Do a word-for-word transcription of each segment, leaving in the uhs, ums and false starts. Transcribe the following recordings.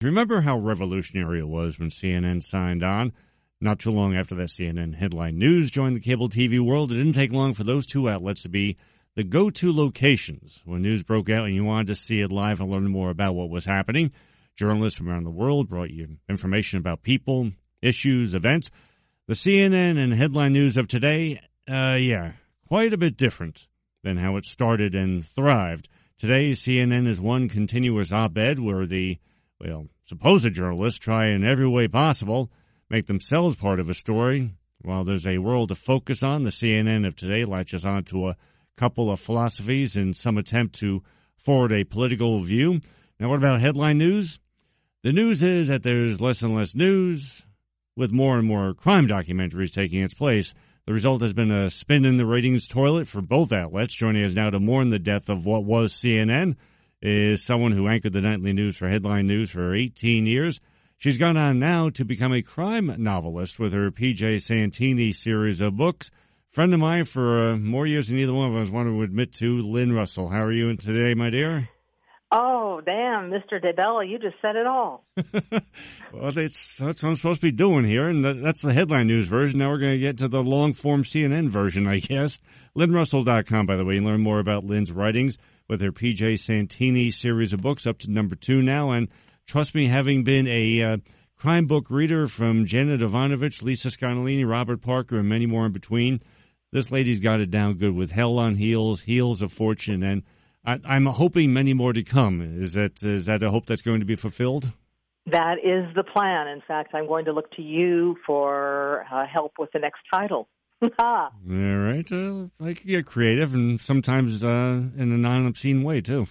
Remember how revolutionary it was when C N N signed on? Not too long after that, C N N Headline News joined the cable T V world. It didn't take long for those two outlets to be the go-to locations when news broke out and you wanted to see it live and learn more about what was happening. Journalists from around the world brought you information about people, issues, events. The C N N and Headline News of today, uh, yeah, quite a bit different than how it started and thrived. Today, C N N is one continuous op-ed where the, well, supposed journalists try in every way possible make themselves part of a story. While there's a world to focus on, the C N N of today latches on to a couple of philosophies in some attempt to forward a political view. Now, what about headline news? The news is that there's less and less news, with more and more crime documentaries taking its place. The result has been a spin in the ratings toilet for both outlets. Joining us now to mourn the death of what was C N N is someone who anchored the nightly news for Headline News for eighteen years. She's gone on now to become a crime novelist with her P J Santini series of books. Friend of mine for uh, more years than either one of us want to admit to, Lynn Russell. How are you today, my dear? Oh, damn, Mister DeBella, you just said it all. Well, that's, that's what I'm supposed to be doing here, and that's the headline news version. Now we're going to get to the long-form C N N version, I guess. Lynn Russell dot com, by the way. You can learn more about Lynn's writings with her P J Santini series of books, up to number two now. And trust me, having been a uh, crime book reader from Janet Ivanovich, Lisa Sconolini, Robert Parker, and many more in between, this lady's got it down good with Hell on Heels, Heels of Fortune, and I, I'm hoping many more to come. Is that is that a hope that's going to be fulfilled? That is the plan. In fact, I'm going to look to you for uh, help with the next title. All right. Uh, I can get creative, and sometimes uh, in a non-obscene way, too.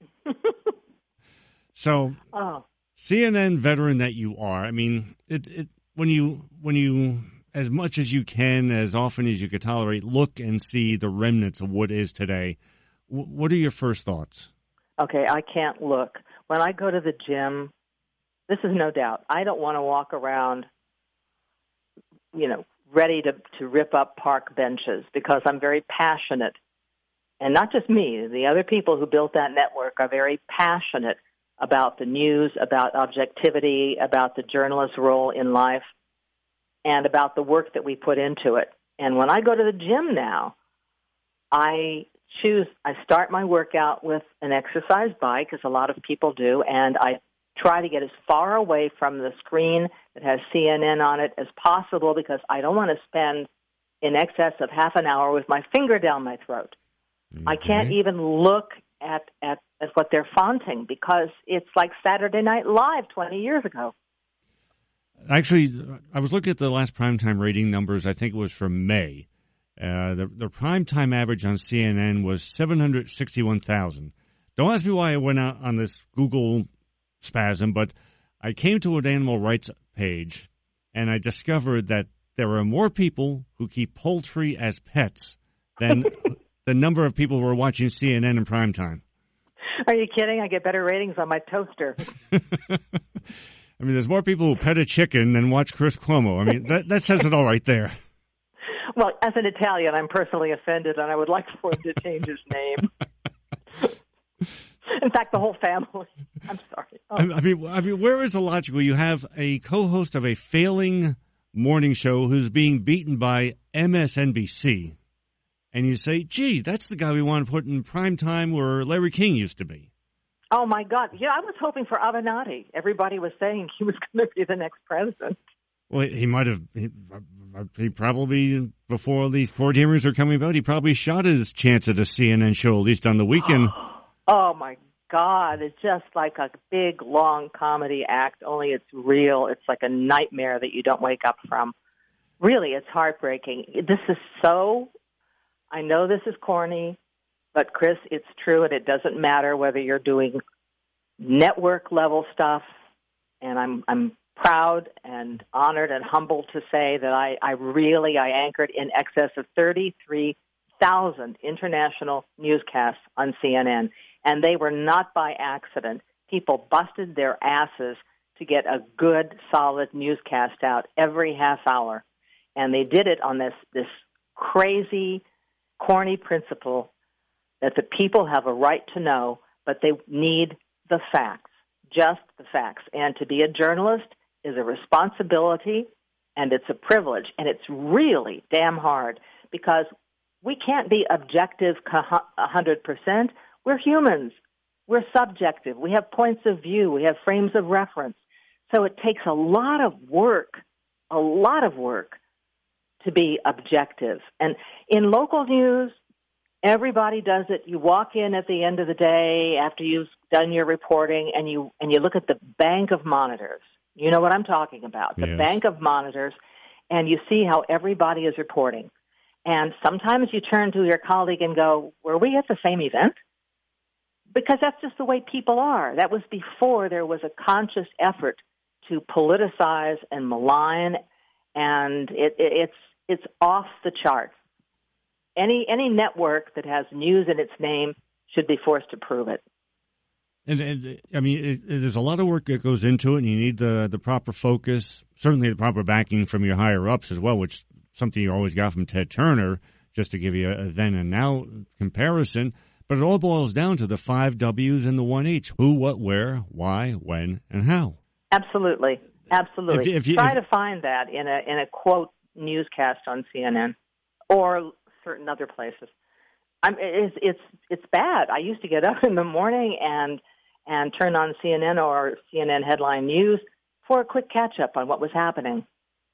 So, oh. C N N veteran that you are, I mean, it, it when you when you, as much as you can, as often as you could tolerate, look and see the remnants of what is today. W- what are your first thoughts? Okay, I can't look. When I go to the gym, this is no doubt, I don't want to walk around, you know, ready to, to rip up park benches because I'm very passionate. And not just me, the other people who built that network are very passionate about the news, about objectivity, about the journalist's role in life, and about the work that we put into it. And when I go to the gym now, I choose, I start my workout with an exercise bike, as a lot of people do, and I try to get as far away from the screen that has C N N on it as possible because I don't want to spend in excess of half an hour with my finger down my throat. Okay. I can't even look at, at, at what they're fonting because it's like Saturday Night Live twenty years ago. Actually, I was looking at the last primetime rating numbers. I think it was for May. Uh, the, the primetime average on C N N was seven hundred sixty-one thousand. Don't ask me why I went out on this Google spasm, but I came to an animal rights page, and I discovered that there are more people who keep poultry as pets than the number of people who are watching C N N in primetime. Are you kidding? I get better ratings on my toaster. I mean, there's more people who pet a chicken than watch Chris Cuomo. I mean, that, that says it all right there. Well, as an Italian, I'm personally offended, and I would like for him to change his name. In fact, the whole family. I'm sorry. Oh. I mean, I mean, where is the logic? You have a co-host of a failing morning show who's being beaten by M S N B C, and you say, gee, that's the guy we want to put in prime time where Larry King used to be. Oh, my God. Yeah, I was hoping for Avenatti. Everybody was saying he was going to be the next president. Well, he might have, he, he probably, before these court hearings are coming about, he probably shot his chance at a C N N show, at least on the weekend. Oh, my God. It's just like a big, long comedy act, only it's real. It's like a nightmare that you don't wake up from. Really, it's heartbreaking. This is so, I know this is corny, but, Chris, it's true, and it doesn't matter whether you're doing network-level stuff, and I'm I'm proud and honored and humbled to say that I, I really, I anchored in excess of thirty-three thousand international newscasts on C N N, and they were not by accident. People busted their asses to get a good, solid newscast out every half hour, and they did it on this this crazy, corny principle that the people have a right to know, but they need the facts. just the facts. And to be a journalist is a responsibility, and it's a privilege, and it's really damn hard because we can't be objective one hundred percent. We're humans. We're subjective. We have points of view. We have frames of reference. So it takes a lot of work, a lot of work to be objective. And in local news, everybody does it. You walk in at the end of the day after you've done your reporting, and you and you look at the bank of monitors. You know what I'm talking about, the Yes. bank of monitors, and you see how everybody is reporting. And sometimes you turn to your colleague and go, were we at the same event? Because that's just the way people are. That was before there was a conscious effort to politicize and malign, and it, it, it's it's off the charts. Any any network that has news in its name should be forced to prove it. And, and I mean, it, it, there's a lot of work that goes into it, and you need the the proper focus, certainly the proper backing from your higher ups as well, which is something you always got from Ted Turner, just to give you a, a then and now comparison. But it all boils down to the five W's and the one H: who, what, where, why, when, and how. Absolutely, absolutely. If, if you, Try if, to find that in a in a quote newscast on C N N or certain other places. I'm, it's it's it's bad. I used to get up in the morning and and turn on C N N or C N N Headline News for a quick catch up on what was happening.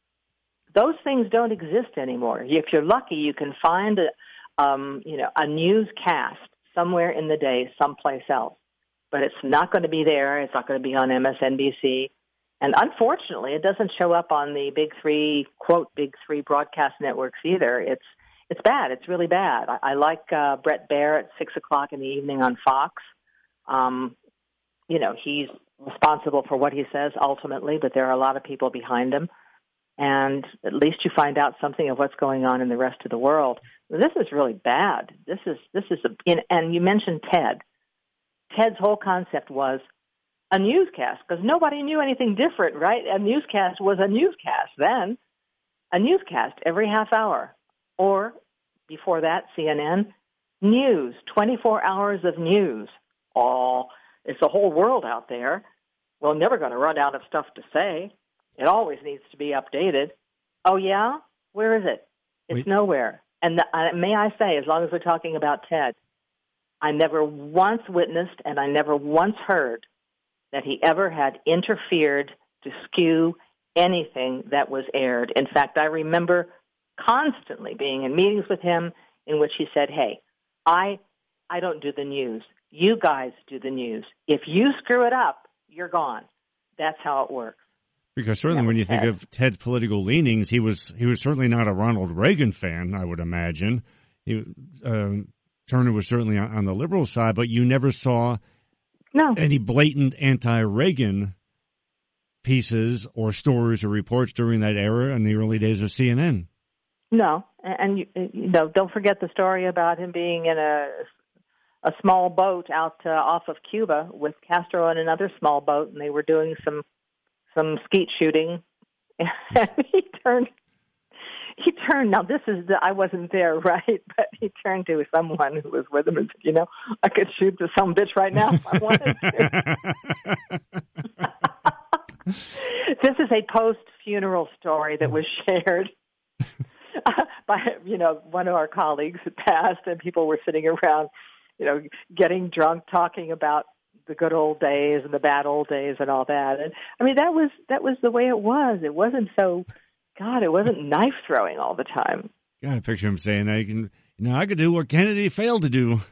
Those things don't exist anymore. If you're lucky, you can find a um, you know a newscast somewhere in the day, someplace else. But it's not going to be there. It's not going to be on M S N B C. And unfortunately, it doesn't show up on the big three, quote, big three broadcast networks either. It's it's bad. It's really bad. I, I like uh, Bret Baier at six o'clock in the evening on Fox. Um, you know, he's responsible for what he says ultimately, but there are a lot of people behind him. And at least you find out something of what's going on in the rest of the world. This is really bad. This is this is a, and you mentioned Ted. Ted's whole concept was a newscast because nobody knew anything different, right? A newscast was a newscast then, a newscast every half hour, or before that, C N N news, twenty-four hours of news. Oh, it's a whole world out there. We're never going to run out of stuff to say. It always needs to be updated. Oh, yeah? Where is it? It's Wait. nowhere. And the, uh, may I say, as long as we're talking about Ted, I never once witnessed and I never once heard that he ever had interfered to skew anything that was aired. In fact, I remember constantly being in meetings with him in which he said, hey, I I don't do the news. You guys do the news. If you screw it up, you're gone. That's how it works. Because certainly when you think of Ted's political leanings, he was he was certainly not a Ronald Reagan fan, I would imagine. He, uh, Turner was certainly on, on the liberal side, but you never saw no. any blatant anti-Reagan pieces or stories or reports during that era in the early days of C N N. No, and you, you know, don't forget the story about him being in a a small boat out uh, off of Cuba with Castro and another small boat, and they were doing some some skeet shooting, and he turned. He turned. Now this is the. I wasn't there, right? But he turned to someone who was with him and said, "You know, I could shoot this some bitch right now if I wanted to." This is a post-funeral story that was shared uh, by, you know, one of our colleagues who passed, and people were sitting around, you know, getting drunk, talking about the good old days and the bad old days and all that. And I mean, that was that was the way it was. It wasn't so, God, it wasn't knife throwing all the time. God, I picture him saying, "I can, you know, I could do what Kennedy failed to do."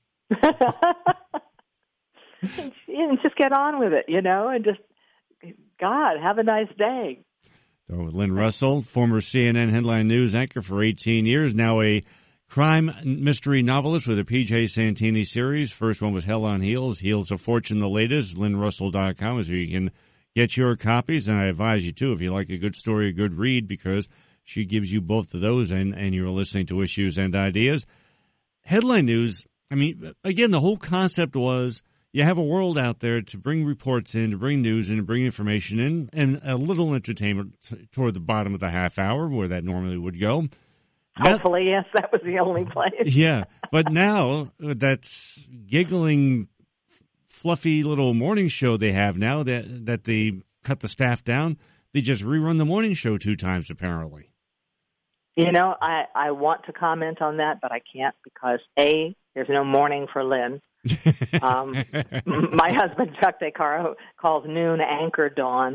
And just get on with it, you know, and just, God, have a nice day. So with Lynn Russell, former C N N Headline News anchor for eighteen years, now a crime mystery novelist with a P J Santini series. First one was Hell on Heels, Heels of Fortune, the latest. lynn russell dot com is where you can get your copies, and I advise you, too, if you like a good story, a good read, because she gives you both of those, and, and you're listening to Issues and Ideas. Headline News, I mean, again, the whole concept was you have a world out there to bring reports in, to bring news in, to bring information in, and a little entertainment t- toward the bottom of the half hour, where that normally would go. Hopefully, yes, that was the only place. Yeah, but now that's giggling fluffy little morning show they have now that that they cut the staff down. They just rerun the morning show two times, apparently. You know, I, I want to comment on that, but I can't because, A, there's no morning for Lynn. um, my husband, Chuck DeCaro, calls noon anchor dawn.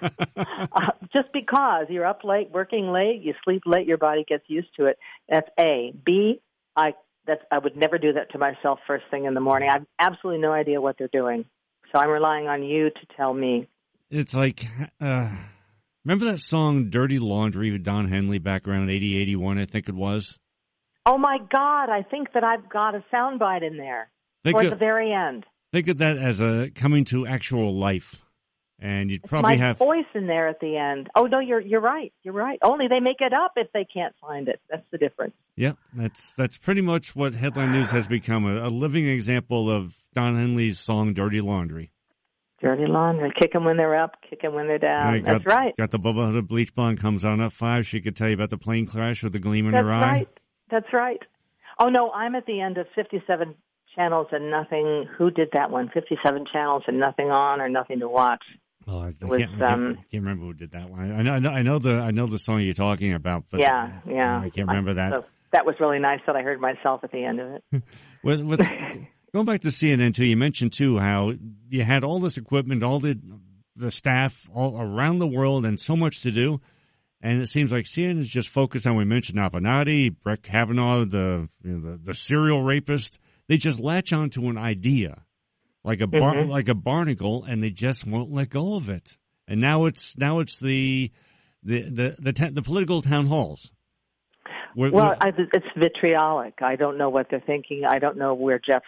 uh, just because you're up late, working late, you sleep late, your body gets used to it. That's A. B, I, that's, I would never do that to myself first thing in the morning. I have absolutely no idea what they're doing. So I'm relying on you to tell me. It's like, uh, remember that song Dirty Laundry with Don Henley back around eighty, eighty-one, I think it was? Oh, my God. I think that I've got a soundbite in there. Think Or at of, the very end. Think of that as a coming to actual life, and you'd probably my have voice in there at the end. Oh no, you're you're right. You're right. Only they make it up if they can't find it. That's the difference. Yep, that's that's pretty much what Headline News has become, a, a living example of Don Henley's song "Dirty Laundry." Dirty laundry. Kick them when they're up, kick them when they're down. Yeah, That's got, right. Got the Bubba Hutter Bleach Blonde comes on at five. She could tell you about the plane crash with the gleam in That's her eye. right. That's right. Oh no, I'm at the end of fifty-seven channels and nothing. Who did that one? fifty-seven channels and nothing on or nothing to watch. Oh, I, I, was, can't, I, can't, um, I can't remember who did that one. I know, I know, I know the, I know the song you're talking about, but yeah, yeah, I can't remember that. So that was really nice that I heard myself at the end of it. with, with, going back to C N N too, you mentioned too how you had all this equipment, all the the staff all around the world, and so much to do. And it seems like C N N is just focused on, we mentioned Avenatti, Brett Kavanaugh, the, you know, the the serial rapist. They just latch onto an idea, like a bar, mm-hmm. like a barnacle, and they just won't let go of it. And now it's now it's the the the the, ta- the political town halls. We're, well, we're, I, it's vitriolic. I don't know what they're thinking. I don't know where Jeff,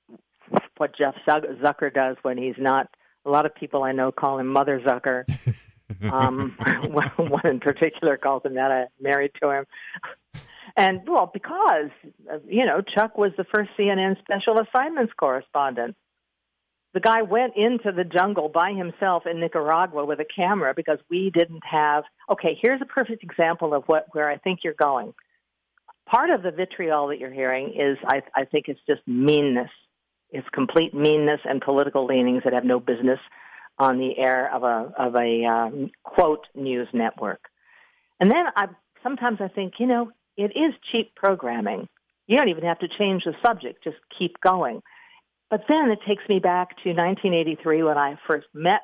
what Jeff Zucker does when he's not. A lot of people I know call him Mother Zucker. um, one in particular calls him that. I'm married to him. And, well, because, you know, Chuck was the first C N N special assignments correspondent. The guy went into the jungle by himself in Nicaragua with a camera because we didn't have – okay, here's a perfect example of what where I think you're going. Part of the vitriol that you're hearing is, I, I think it's just meanness. It's complete meanness and political leanings that have no business on the air of a, of a um, quote, news network. And then I sometimes I think, you know, it is cheap programming. You don't even have to change the subject. Just keep going. But then it takes me back to nineteen eighty-three when I first met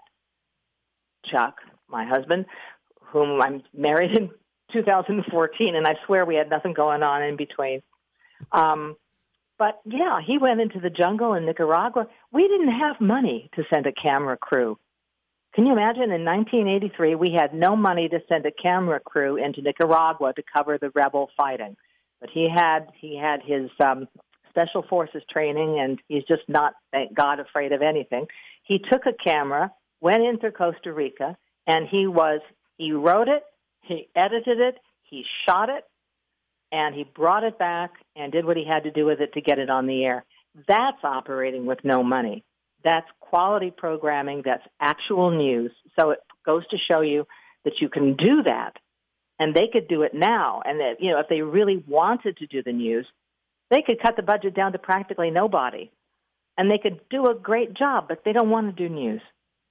Chuck, my husband, whom I'm married in two thousand fourteen, and I swear we had nothing going on in between. Um, but, yeah, he went into the jungle in Nicaragua. We didn't have money to send a camera crew. Can you imagine? In nineteen eighty-three, we had no money to send a camera crew into Nicaragua to cover the rebel fighting. But he had he had his um, special forces training, and he's just not, thank God, afraid of anything. He took a camera, went into Costa Rica, and he was he wrote it, he edited it, he shot it, and he brought it back and did what he had to do with it to get it on the air. That's operating with no money. That's quality programming. That's actual news. So it goes to show you that you can do that, and they could do it now. And that, you know, if they really wanted to do the news, they could cut the budget down to practically nobody, and they could do a great job. But they don't want to do news.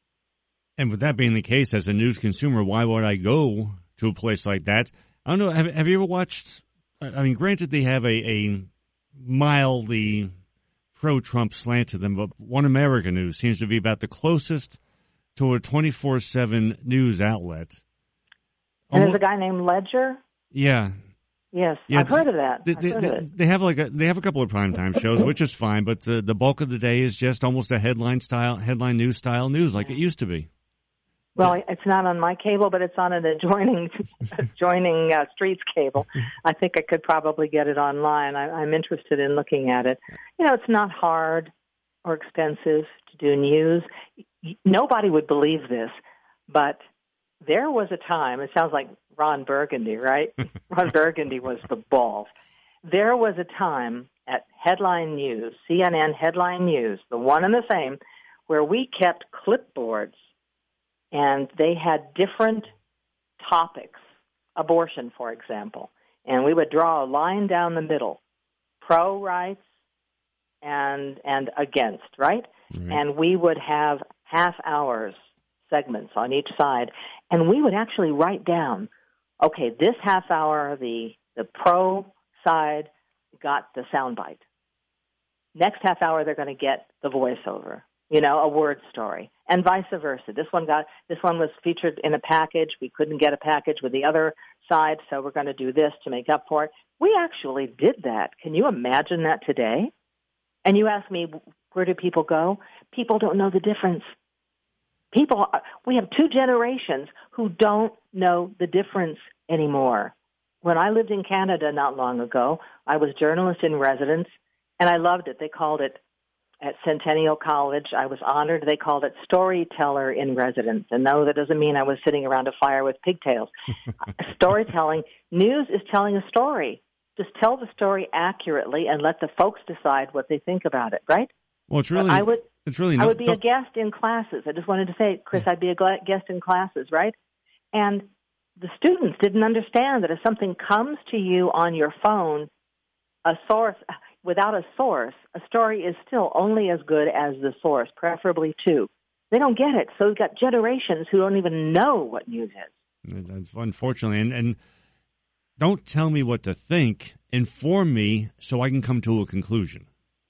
And with that being the case, as a news consumer, why would I go to a place like that? I don't know. Have, have you ever watched? I mean, granted, they have a, a mildly pro-Trump slant to them, but One America News seems to be about the closest to a twenty-four seven news outlet. And Almost, there's a guy named Ledger? Yeah. Yes, yeah, I've heard of that. They, I've they, heard they, of it. they have like a, they have a couple of primetime shows, which is fine, but the, the bulk of the day is just almost a headline style, headline news style news like it used to be. Well, it's not on my cable, but it's on an adjoining adjoining uh, streets cable. I think I could probably get it online. I, I'm interested in looking at it. You know, it's not hard or expensive to do news. Nobody would believe this, but there was a time, it sounds like Ron Burgundy, right? Ron Burgundy was the balls. There was a time at Headline News, C N N Headline News, the one and the same, where we kept clipboards, and they had different topics, abortion, for example, and we would draw a line down the middle, pro-rights, and and against, right? Right. And we would have half hours segments on each side, and we would actually write down, okay, this half hour, the the pro side got the soundbite. Next half hour, they're going to get the voiceover, you know, a word story, and vice versa. This one got this one was featured in a package. We couldn't get a package with the other side, so we're going to do this to make up for it. We actually did that. Can you imagine that today? And you ask me, where do people go? People don't know the difference. People, we have two generations who don't know the difference anymore. When I lived in Canada not long ago, I was journalist in residence, and I loved it. They called it, at Centennial College, I was honored. They called it storyteller in residence. And no, that doesn't mean I was sitting around a fire with pigtails. Storytelling, news is telling a story. Just tell the story accurately and let the folks decide what they think about it, right? Well, it's really, I would, it's really I not, would be a guest in classes. I just wanted to say, Chris, I'd be a guest in classes, right? And the students didn't understand that if something comes to you on your phone, a source, without a source, a story is still only as good as the source, preferably two. They don't get it. So we've got generations who don't even know what news is. Unfortunately, and, and don't tell me what to think. Inform me so I can come to a conclusion.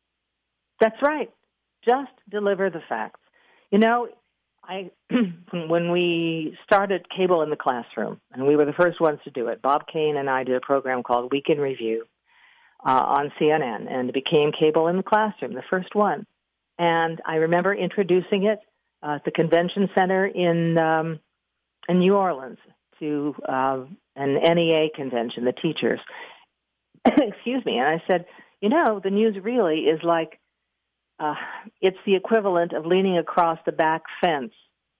That's right. Just deliver the facts. You know, I when we started cable in the classroom, and we were the first ones to do it, Bob Kane and I did a program called Week in Review uh, on C N N, and it became Cable in the Classroom, the first one. And I remember introducing it uh, at the convention center in um, in New Orleans to uh, an N E A convention, the teachers. Excuse me. And I said, you know, the news really is like, uh, it's the equivalent of leaning across the back fence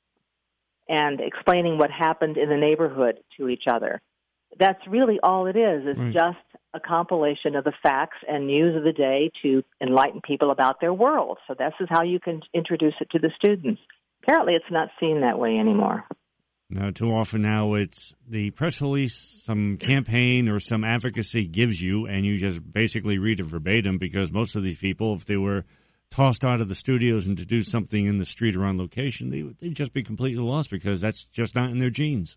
and explaining what happened in the neighborhood to each other. That's really all it is. It's right. just a compilation of the facts and news of the day to enlighten people about their world. So this is how you can introduce it to the students. Apparently it's not seen that way anymore. No, too often now it's the press release, some campaign or some advocacy gives you, and you just basically read it verbatim, because most of these people, if they were tossed out of the studios and to do something in the street or on location, they, they'd just be completely lost, because that's just not in their genes.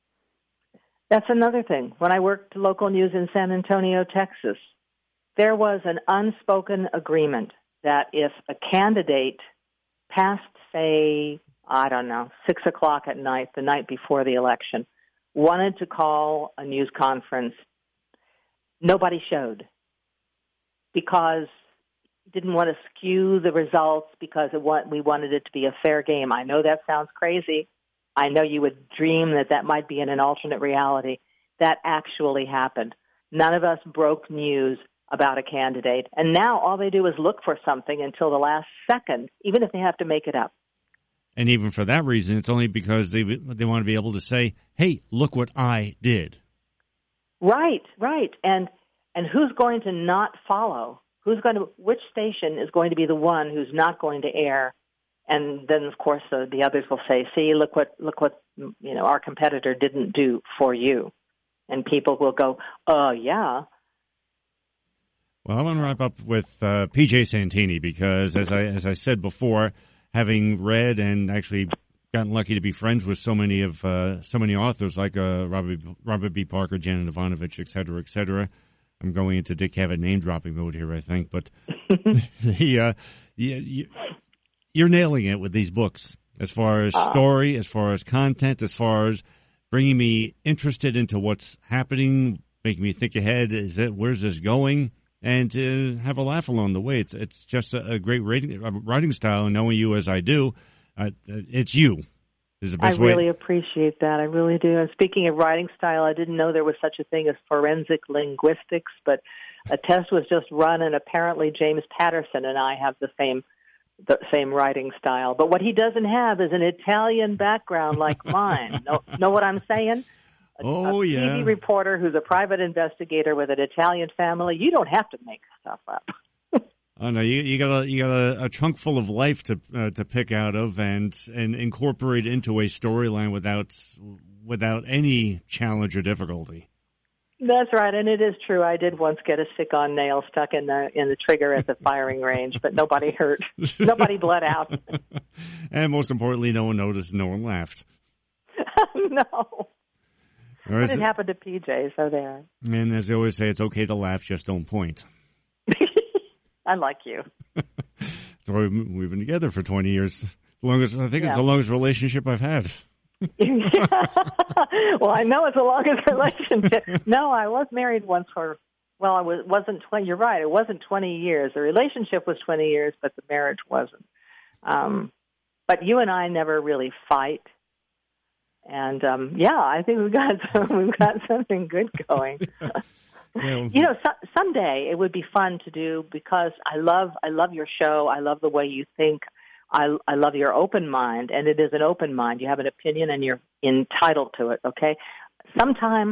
That's another thing. When I worked local news in San Antonio, Texas, there was an unspoken agreement that if a candidate passed, say, I don't know, six o'clock at night, the night before the election, wanted to call a news conference, nobody showed, because didn't want to skew the results, because it want, we wanted it to be a fair game. I know that sounds crazy. I know you would dream that that might be in an alternate reality. That actually happened. None of us broke news about a candidate. And now all they do is look for something until the last second, even if they have to make it up. And even for that reason, it's only because they they want to be able to say, hey, look what I did. Right, right. And and who's going to not follow? Who's going to, which station is going to be the one who's not going to air? And then, of course, the, the others will say, see, look what, look what, you know, our competitor didn't do for you. And people will go, oh, yeah. Well, I want to wrap up with uh, P J Santini, because as I as I said before, having read and actually gotten lucky to be friends with so many of uh, so many authors like uh, Robert Robert B. Parker, Janet Ivanovich, et cetera, et cetera. I'm going into Dick Cavett name dropping mode here, I think, but the uh, you, you, you're nailing it with these books as far as story, as far as content, as far as bringing me interested into what's happening, making me think ahead. Is it where's this going? And to have a laugh along the way. It's it's just a, a great writing, writing style, and knowing you as I do, uh, it's you. Is the best I really way. appreciate that. I really do. And speaking of writing style, I didn't know there was such a thing as forensic linguistics, but a test was just run, and apparently James Patterson and I have the same the same writing style. But what he doesn't have is an Italian background like mine. know, know what I'm saying? A, oh, a yeah. T V reporter who's a private investigator with an Italian family. You don't have to make stuff up. Oh no, you, you got a you got a, a trunk full of life to uh, to pick out of and and incorporate into a storyline without without any challenge or difficulty. That's right, and it is true. I did once get a stick-on nail stuck in the in the trigger at the firing range, but nobody hurt. Nobody bled out. And most importantly, no one noticed, no one laughed. No. But it happened to P J, so there. And as they always say, it's okay to laugh, just don't point. I like you. So we've been together for twenty years. The longest, I think Yeah. it's the longest relationship I've had. Well, I know it's the longest relationship. No, I was married once for, well, I was, wasn't twenty. You're right. It wasn't twenty years. The relationship was twenty years, but the marriage wasn't. Um, but you and I never really fight. And, um, yeah, I think we've got, some, we've got something good going. Yeah. You know, so, someday it would be fun to do because I love, I love your show. I love the way you think. I, I love your open mind, and it is an open mind. You have an opinion, and you're entitled to it, okay? Sometime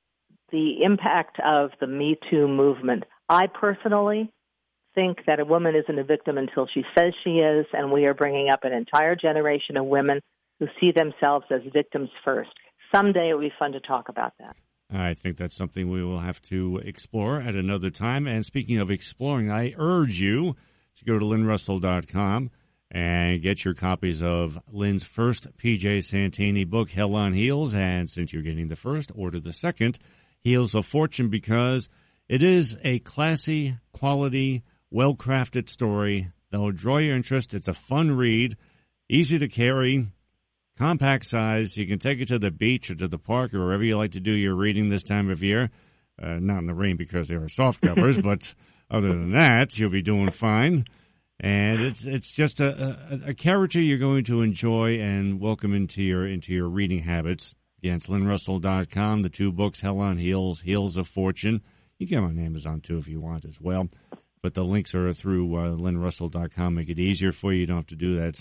the impact of the Me Too movement, I personally think that a woman isn't a victim until she says she is, and we are bringing up an entire generation of women who see themselves as victims first. Someday it will be fun to talk about that. I think that's something we will have to explore at another time. And speaking of exploring, I urge you to go to lynn russell dot com and get your copies of Lynn's first P J Santini book, Hell on Heels. And since you're getting the first, order the second, Heels of Fortune, because it is a classy, quality, well-crafted story that will draw your interest. It's a fun read, easy to carry, compact size. You can take it to the beach or to the park or wherever you like to do your reading this time of year. Uh, not in the rain because there are soft covers, but other than that, you'll be doing fine. And it's it's just a, a, a character you're going to enjoy and welcome into your into your reading habits. Again, it's lynn russell dot com. The two books, Hell on Heels, Heels of Fortune. You can get them on Amazon, too, if you want as well. But the links are through uh, lynn russell dot com. Make it easier for you. You don't have to do that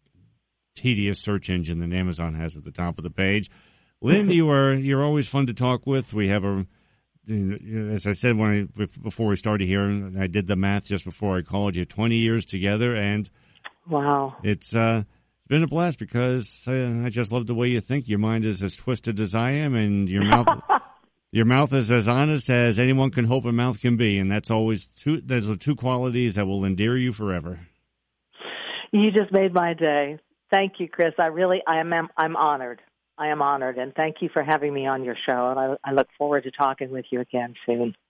tedious search engine that Amazon has at the top of the page. Lynn, you are you're always fun to talk with. We have a, as I said when I, before we started here, I did the math just before I called you, twenty years together, and wow, it's uh, been a blast because uh, I just love the way you think. Your mind is as twisted as I am, and your mouth your mouth is as honest as anyone can hope a mouth can be, and that's always two. Those are two qualities that will endear you forever. You just made my day. Thank you, Chris. I really, I am, I'm honored. I am honored, and thank you for having me on your show, and I, I look forward to talking with you again soon.